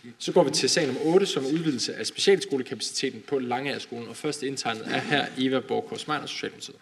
Så går vi til sag nummer 8, som er udvidelse af specialskolekapaciteten på Langagerskolen. Og første indtegnet er her Eva Borgårds-Meiner, Socialdemokratiet.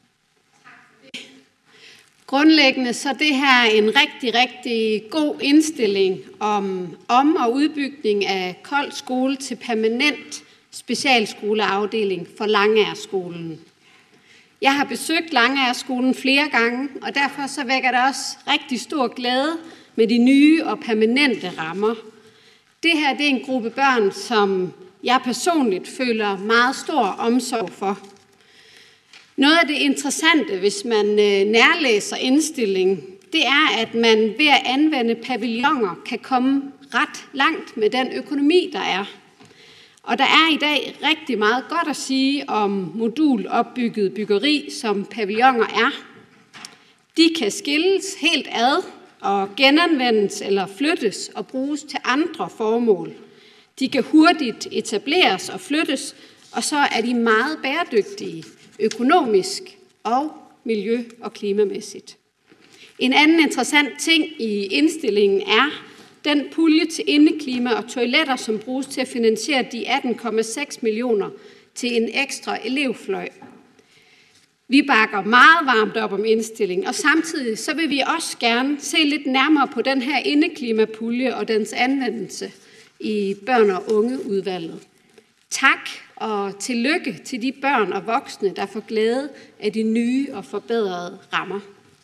Grundlæggende så det her en rigtig, rigtig god indstilling om og udbygning af Kold Skole til permanent specialskoleafdeling for Langagerskolen. Jeg har besøgt Langagerskolen flere gange, og derfor så vækker det også rigtig stor glæde med de nye og permanente rammer. Det her det er en gruppe børn, som jeg personligt føler meget stor omsorg for. Noget af det interessante, hvis man nærlæser indstillingen, det er, at man ved at anvende pavilloner kan komme ret langt med den økonomi, der er. Og der er i dag rigtig meget godt at sige om modulopbygget byggeri, som pavilloner er. De kan skilles helt ad og genanvendes eller flyttes og bruges til andre formål. De kan hurtigt etableres og flyttes, og så er de meget bæredygtige økonomisk og miljø- og klimamæssigt. En anden interessant ting i indstillingen er den pulje til indeklima og toiletter, som bruges til at finansiere de 18,6 millioner til en ekstra elevfløj. Vi bakker meget varmt op om indstillingen, og samtidig så vil vi også gerne se lidt nærmere på den her indeklimapulje og dens anvendelse i børn- og ungeudvalget. Tak og tillykke til de børn og voksne, der får glæde af de nye og forbedrede rammer.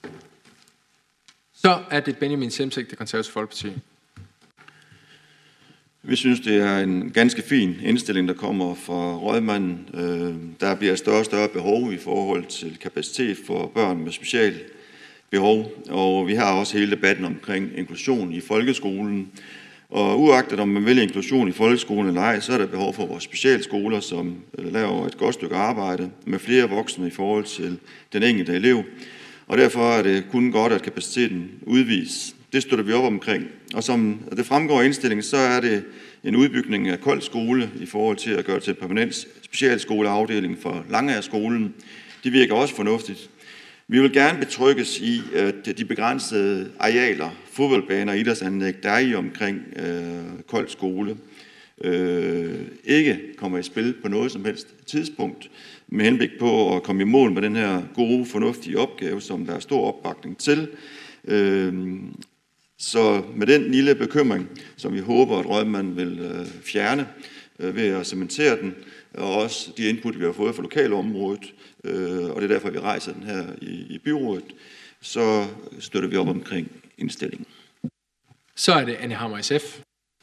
Så er det Benjamin Semsek, Det Konservative Folkeparti. Vi synes, det er en ganske fin indstilling, der kommer fra rådmanden. Der bliver større og større behov i forhold til kapacitet for børn med speciale behov, og vi har også hele debatten omkring inklusion i folkeskolen. Og uagtet om man vælger inklusion i folkeskolen eller ej, så er der behov for vores specialskoler, som laver et godt stykke arbejde med flere voksne i forhold til den enkelte elev. Og derfor er det kun godt, at kapaciteten udvides. Det støtter vi op omkring. Og som det fremgår i indstillingen, så er det en udbygning af Kold Skole i forhold til at gøre det til permanent specialskoleafdeling for Langagerskolen. Det virker også fornuftigt. Vi vil gerne betrygges i, at de begrænsede arealer, fodboldbaner og idrætsanlæg, der er i omkring Kold Skole, ikke kommer i spil på noget som helst tidspunkt, med henblik på at komme i mål med den her gode, fornuftige opgave, som der er stor opbakning til. Så med den lille bekymring, som vi håber, at rådmanden vil fjerne ved at cementere den, og også de input, vi har fået fra lokalområdet, og det er derfor, vi rejser den her i byrådet, så støtter vi op omkring indstillingen. Så er det Anne Hammer, SF.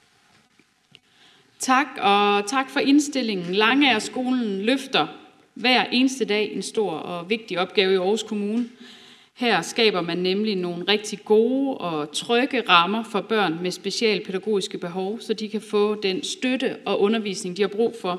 Tak, og tak for indstillingen. Langagerskolen løfter hver eneste dag en stor og vigtig opgave i Aarhus Kommune. Her skaber man nemlig nogle rigtig gode og trygge rammer for børn med specialpædagogiske behov, så de kan få den støtte og undervisning, de har brug for.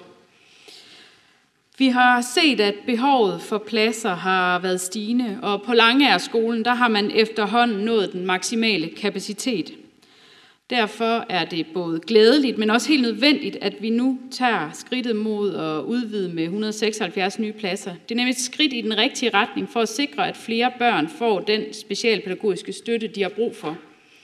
Vi har set, at behovet for pladser har været stigende, og på Langagerskolen der har man efterhånden nået den maksimale kapacitet. Derfor er det både glædeligt, men også helt nødvendigt, at vi nu tager skridtet mod at udvide med 176 nye pladser. Det er nemlig et skridt i den rigtige retning for at sikre, at flere børn får den specialpædagogiske støtte, de har brug for.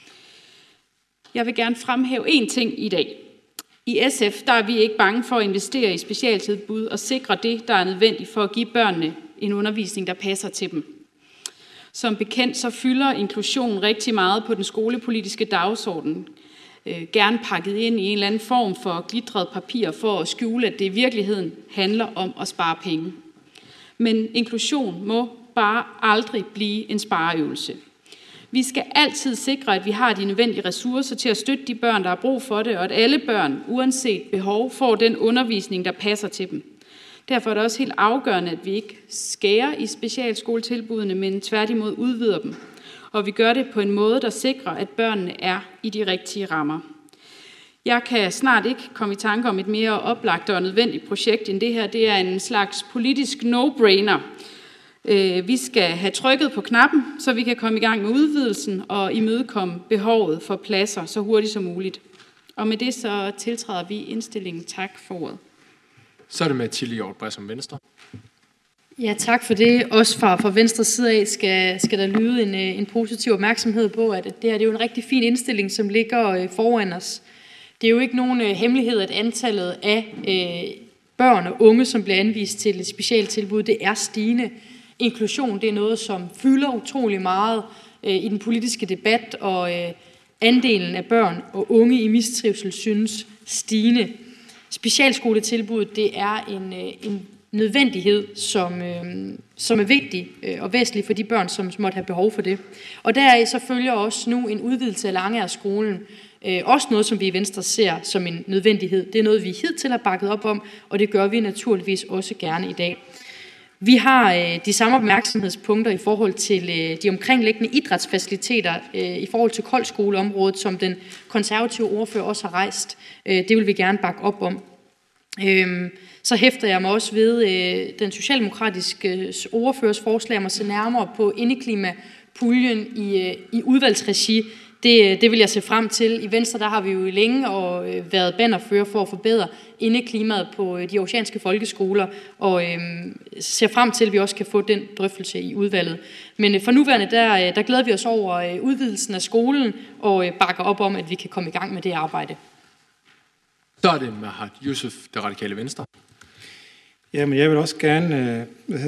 Jeg vil gerne fremhæve én ting i dag. I SF der er vi ikke bange for at investere i specialtilbud og sikre det, der er nødvendigt for at give børnene en undervisning, der passer til dem. Som bekendt så fylder inklusion rigtig meget på den skolepolitiske dagsorden. Gerne pakket ind i en eller anden form for glitret papir for at skjule, at det i virkeligheden handler om at spare penge. Men inklusion må bare aldrig blive en spareøvelse. Vi skal altid sikre, at vi har de nødvendige ressourcer til at støtte de børn, der har brug for det, og at alle børn, uanset behov, får den undervisning, der passer til dem. Derfor er det også helt afgørende, at vi ikke skærer i specialskoletilbudene, men tværtimod udvider dem. Og vi gør det på en måde, der sikrer, at børnene er i de rigtige rammer. Jeg kan snart ikke komme i tanke om et mere oplagt og nødvendigt projekt end det her. Det er en slags politisk no-brainer. Vi skal have trykket på knappen, så vi kan komme i gang med udvidelsen og imødekomme behovet for pladser så hurtigt som muligt. Og med det så tiltræder vi indstillingen. Tak for ordet. Så er det med Tilly Hjort Bræs om Venstre. Ja, tak for det. Også fra Venstres side af skal der lyde en positiv opmærksomhed på, at det her det er jo en rigtig fin indstilling, som ligger foran os. Det er jo ikke nogen hemmelighed, at antallet af børn og unge, som bliver anvist til et specialtilbud, det er stigende. Inklusion, det er noget, som fylder utrolig meget i den politiske debat, og andelen af børn og unge i mistrivsel synes stigende. Specialskoletilbuddet, det er en nødvendighed, som er vigtig og væsentlig for de børn, som måtte have behov for det. Og deraf så følger også nu en udvidelse af Langeagerskolen, også noget, som vi i Venstre ser som en nødvendighed. Det er noget, vi hidtil har bakket op om, og det gør vi naturligvis også gerne i dag. Vi har de samme opmærksomhedspunkter i forhold til de omkringliggende idrætsfaciliteter i forhold til koldskoleområdet, som den konservative ordfører også har rejst. Det vil vi gerne bakke op om. Så hæfter jeg mig også ved den socialdemokratiske ordførers forslag om at se nærmere på indeklimapuljen i udvalgsregi. Det vil jeg se frem til. I Venstre der har vi jo længe været bannerfører for at forbedre indeklimaet på de oceanske folkeskoler, og ser frem til, at vi også kan få den drøftelse i udvalget. Men for nuværende, der glæder vi os over udvidelsen af skolen, og bakker op om, at vi kan komme i gang med det arbejde. Så er det Mahad Yusuf, Det Radikale Venstre. Jamen, jeg vil også gerne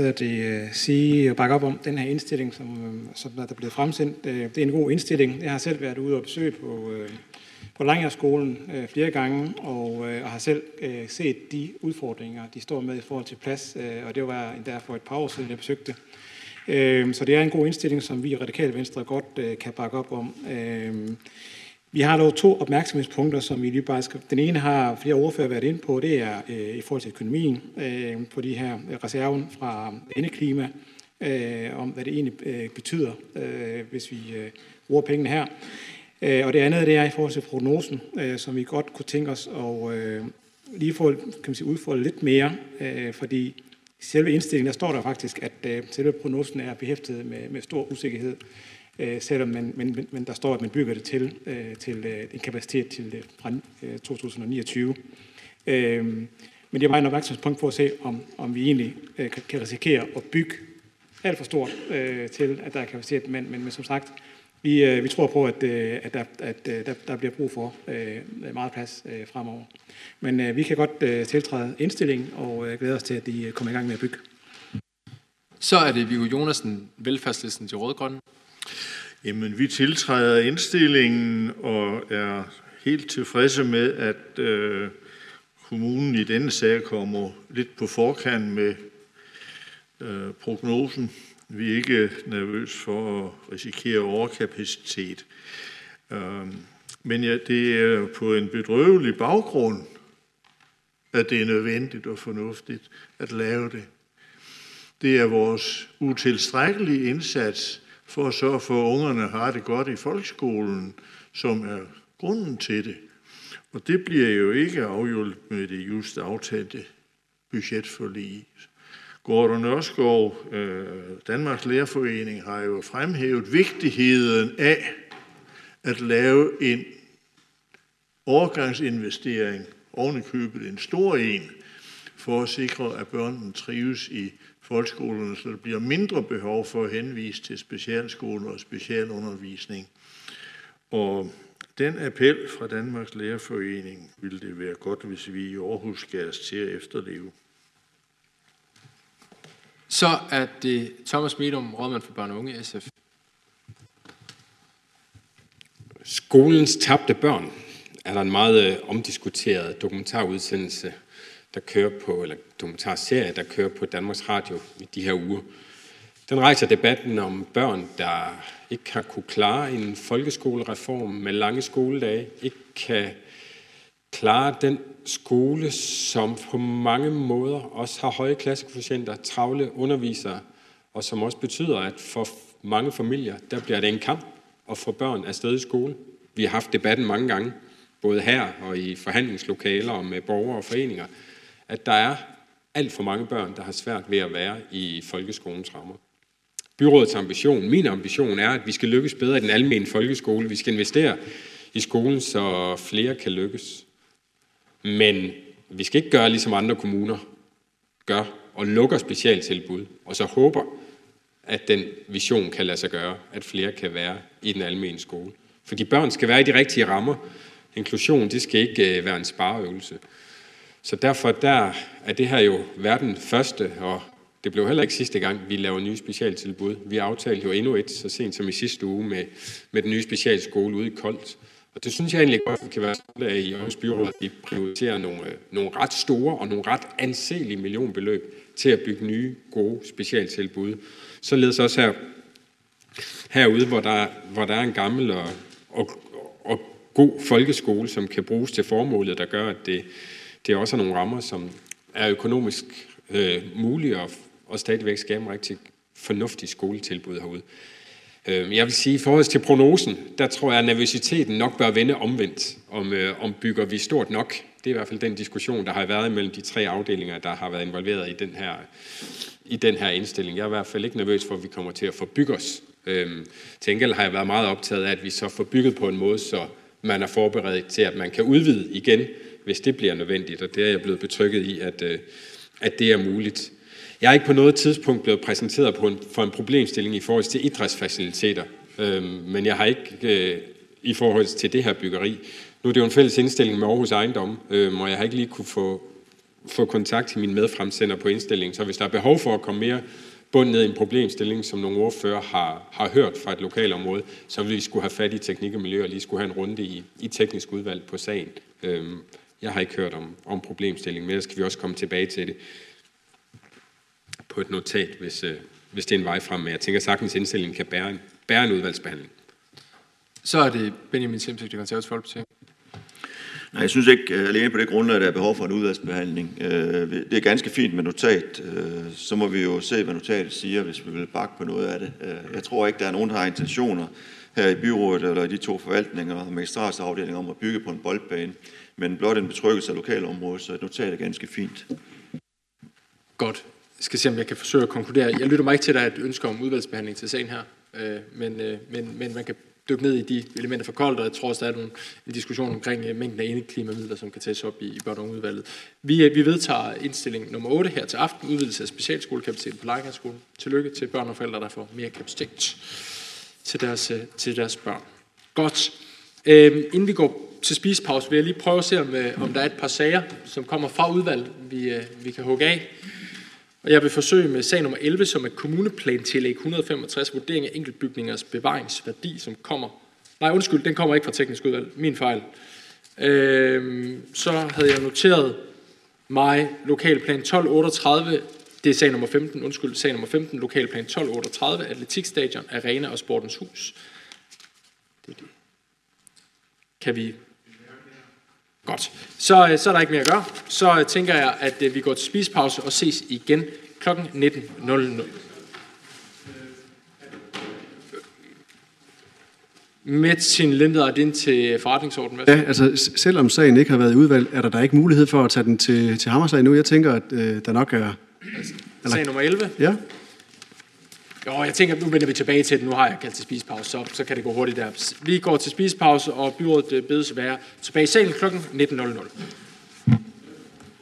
sige og bakke op om den her indstilling, som der er blevet fremsendt. Det er en god indstilling. Jeg har selv været ude og besøge på Langeagerskolen flere gange, og har selv set de udfordringer, de står med i forhold til plads, og det var endda for et par år siden, jeg besøgte det. Så det er en god indstilling, som vi i Radikale Venstre godt kan bakke op om. Vi har dog 2 opmærksomhedspunkter, som vi lige bare skal... Den ene har flere ordfører været inde på, det er i forhold til økonomien, på de her reserven fra indeklima, om hvad det egentlig betyder, hvis vi bruger pengene her. Og det andet, det er i forhold til prognosen, som vi godt kunne tænke os at lige få, udfolde lidt mere, fordi i selve indstillingen, der står der faktisk, at selve prognosen er behæftet med stor usikkerhed, selvom men der står, at man bygger det til en kapacitet til fra 2029. Men det er bare en opmærksomhedspunkt på at se, om vi egentlig kan risikere at bygge alt for stort til, at der er kapacitet. Men som sagt, vi tror på, at der bliver brug for meget plads fremover. Men vi kan godt tiltræde indstillingen og glæder os til, at de kommer i gang med at bygge. Så er det Viggo Jonassen, Velfærdslisten til Rød-Grønne. Jamen, vi tiltræder indstillingen og er helt tilfredse med, at kommunen i denne sag kommer lidt på forkant med prognosen. Vi er ikke nervøse for at risikere overkapacitet. Men ja, det er på en bedrøvelig baggrund, at det er nødvendigt og fornuftigt at lave det. Det er vores utilstrækkelige indsats for at sørge for, at ungerne har det godt i folkeskolen, som er grunden til det. Og det bliver jo ikke afhjulpet med det just aftalte budgetforlig. Gordon Nørskov, Danmarks Lærerforening, har jo fremhævet vigtigheden af at lave en overgangsinvestering, ovenikøbet en stor en, for at sikre, at børnene trives i folkeskolerne, så der bliver mindre behov for at henvise til specialskoler og specialundervisning. Og den appel fra Danmarks Lærerforening ville det være godt, hvis vi i Aarhus gav os til at efterleve. Så er det Thomas Medom, rådmand for børn og unge, SF. Skolens tabte børn er der en meget omdiskuteret dokumentarudsendelse, der kører på, eller dokumentarserie, der kører på Danmarks Radio i de her uger. Den rejser debatten om børn, der ikke har kunne klare en folkeskolereform med lange skoledage, ikke kan klare den skole, som på mange måder også har høje klassekvotienter, travle undervisere, og som også betyder, at for mange familier, der bliver det en kamp at få børn afsted i skole. Vi har haft debatten mange gange, både her og i forhandlingslokaler og med borgere og foreninger, at der er alt for mange børn, der har svært ved at være i folkeskolens rammer. Byrådets ambition, min ambition er, at vi skal lykkes bedre i den almene folkeskole. Vi skal investere i skolen, så flere kan lykkes. Men vi skal ikke gøre, ligesom andre kommuner gør, og lukker specialtilbud, og så håber, at den vision kan lade sig gøre, at flere kan være i den almene skole. For de børn skal være i de rigtige rammer, Inklusion, det skal ikke være en spareøvelse. Så derfor der er det her jo verdens første, og det blev heller ikke sidste gang, vi lavede nye specialtilbud. Vi aftalte jo endnu et så sent som i sidste uge med den nye specialskole ude i Kolt. Og det synes jeg egentlig godt, vi kan være stolte af i Aarhus Byråd, at vi prioriterer nogle ret store og nogle ret anselige millionbeløb til at bygge nye, gode specialtilbud. Således også herude, hvor der er en gammel og god folkeskole, som kan bruges til formålet, der gør, at det også er nogle rammer, som er økonomisk mulige og stadigvæk skabe rigtig fornuftige skoletilbud herude. Jeg vil sige, i forhold til prognosen, der tror jeg, at nervøsiteten nok bør vende omvendt, om bygger vi stort nok. Det er i hvert fald den diskussion, der har været mellem de 3 afdelinger, der har været involveret i den her indstilling. Jeg er i hvert fald ikke nervøs for, at vi kommer til at forbygge os. Til gengæld har jeg været meget optaget af, at vi så får bygget på en måde, så man er forberedt til, at man kan udvide igen, hvis det bliver nødvendigt. Og det er jeg blevet betrygget i, at det er muligt. Jeg er ikke på noget tidspunkt blevet præsenteret for en problemstilling i forhold til idrætsfaciliteter, men jeg har ikke i forhold til det her byggeri. Nu er det jo en fælles indstilling med Aarhus Ejendom, og jeg har ikke lige kunne få kontakt til min medfremsender på indstillingen, så hvis der er behov for at komme mere bund ned i en problemstilling, som nogle ordfører har hørt fra et lokalområde, så vil vi skulle have fat i teknik og miljø og lige skulle have en runde i teknisk udvalg på sagen. Jeg har ikke hørt om problemstillingen, men ellers skal vi også komme tilbage til det på et notat, hvis det er en vej frem. Men jeg tænker sagtens, indstillingen kan bære en udvalgsbehandling. Så er det Benjamin Simsek, Det Konservative Folkeparti. Nej, jeg synes ikke alene på det grundlag, der er behov for en udvalgsbehandling. Det er ganske fint med notat. Så må vi jo se, hvad notatet siger, hvis vi vil bakke på noget af det. Jeg tror ikke, der er nogen, der har intentioner her i byrådet eller i de 2 forvaltninger og magistratsafdelinger om at bygge på en boldbane, men blot en betryggelse af lokalområdet, så et notat er ganske fint. Godt. Jeg skal se, om jeg kan forsøge at konkludere. Jeg lytter mig ikke til, at der er et ønske om udvalgsbehandling til sagen her, men man kan dykke ned i de elementer for Kolt, og jeg tror også, der er en diskussion omkring mængden af indeklimamidler, som kan tages op i børn- og ungeudvalget. Vi vedtager indstilling nummer 8 her til aften, udvidelse af specialskolekapaciteten på Lejegaardskolen. Tillykke til børn og forældre, der får mere kapacitet til deres børn. Godt. Inden vi går til spisepause, vil jeg lige prøve at se, om der er et par sager, som kommer fra udvalget, vi kan hugge af. Og jeg vil forsøge med sag nummer 11, som er kommuneplantillæg 165, vurdering af enkeltbygningers bevaringsværdi, som kommer... Nej, undskyld, den kommer ikke fra teknisk udvalg. Min fejl. Så havde jeg noteret mig lokalplan 1238, det er sag nummer 15, sag nummer 15, lokalplan 1238, atletikstadion, arena og sportens hus. Det er det. Kan vi... Godt. Så er der ikke mere at gøre. Så tænker jeg, at vi går til spisepause og ses igen kl. 19.00. Metin Lindet ind til forretningsordenen. Ja, altså selvom sagen ikke har været i udvalg, er der ikke mulighed for at tage den til Hammerslag nu? Jeg tænker, at der nok er... Sag nummer 11? Ja. Jo, jeg tænker, at nu vender vi tilbage til det. Nu har jeg kaldt til spisepause, så kan det gå hurtigt der. Vi går til spisepause, og byrådet bedes være tilbage i salen kl. 19.00.